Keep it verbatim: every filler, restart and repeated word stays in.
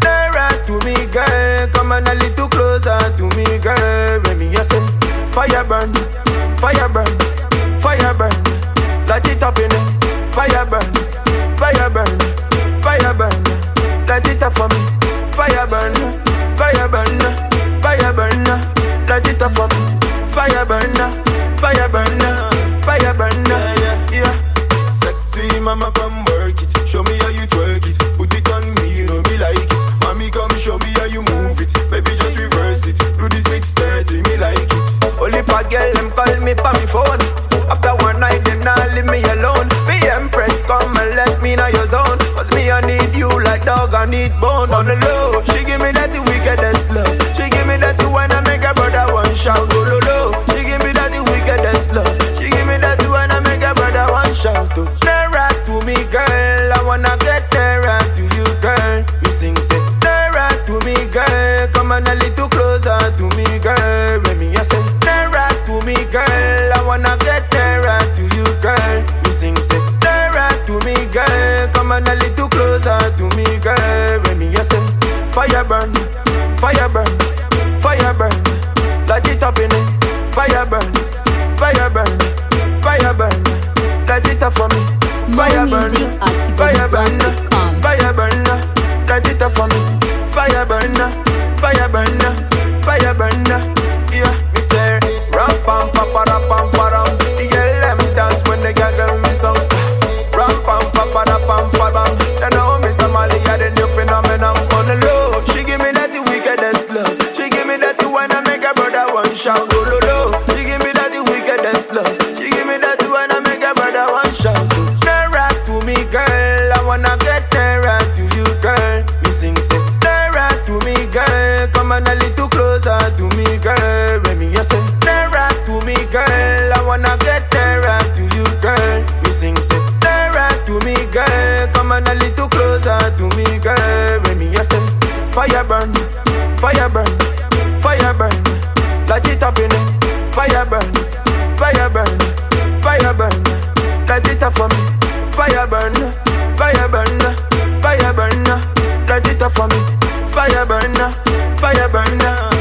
nearer to me, girl. Come on a little closer to me, girl. When me I say, fire burn, fire burn, fire burn. Light it up in it. Fire burn, fire burn, fire burn. Light it up for me. Fire burn, fire burn, fire burn. Light it up for me. Fire burn, fire burn, fire burn. Yeah. Sexy mama, come work it. Show me how you twerk it. Put it on me, you know me like it. Mommy, come show me how you move it. Baby, just reverse it. Do the six thirty, me like it. Only for girl, them call me pa me phone. After one night, them not leave me alone. Me empress, come and let me know your zone. Cause me, I need you like dog, I need bone. On the low, she give me that the wickedest love. She give me that the one I make her brother one shout. Go low, low. She give me that the wickedest love. She give me that the one I make her brother one shout. To nearer to me, girl. I wanna get nearer to you, girl. You sing, say, nearer to me, girl. Come on a little closer to me, girl. When me, I say, nearer to me, girl. I wanna get nearer to you, girl. You sing, say, nearer to me, girl. Come on a little closer to me, girl. When me, I say, fire burn, fire burn, fire burn. Light it up in it. Fire burn, fire burn, fire burn. Light it up for me. Fire burn, fire burn, fire burn. Light it up for me. Fire burn, fire burn, fire burn. Yeah, me say, ram pam pam pam pam pam. The girl them dance when they got them in song. Ram pam pam pam pam pam. They know Mister Mali had a new phenomenon on the low. She give me that the wickedest love. She give me that the one I make her brother one shout. Go low low. She give me that the wickedest love. She give me that the one I make her brother one shout. Nearer to me, girl. I wanna get nearer to you, girl. You sing, say, nearer to me, girl. Come on a little closer to me, girl. When me I say, nearer to me, girl. I wanna get nearer to you, girl. You sing, say, nearer to me, girl. Come on a little closer to me, girl. When me I say, fire burn, fire burn, fire burn. Light it up in it. Fire burn, fire burn, fire burn. Light it up for me. Fire burn, fire burn, fire burn. Light it up for me. Fire burn, fire burn.